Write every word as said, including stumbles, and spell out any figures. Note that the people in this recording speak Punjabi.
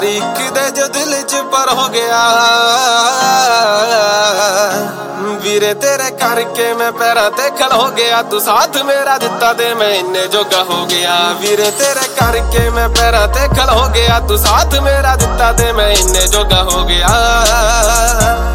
ਕਿਦੇ ਜੋ ਦਿਲ ਚ ਪਰ ਹੋ ਗਿਆ ਵੀਰੇ ਤੇਰੇ ਕਰਕੇ ਮੈਂ ਪੈਰਾਂ ਤੇ ਖੜ ਹੋ ਗਿਆ। ਤੂੰ ਸਾਥ ਮੇਰਾ ਦਿੱਤਾ ਤੇ ਮੈਂ ਇੰਨੇ ਜੋਗਾ ਹੋ ਗਿਆ ਵੀਰੇ ਤੇਰੇ ਕਰਕੇ ਮੈਂ ਪੈਰਾਂ ਤੇ ਖੜ ਹੋ ਗਿਆ। ਤੂੰ ਸਾਥ ਮੇਰਾ ਦਿੱਤਾ ਤੇ ਮੈਂ ਇੰਨੇ ਜੋਗਾ ਹੋ ਗਿਆ।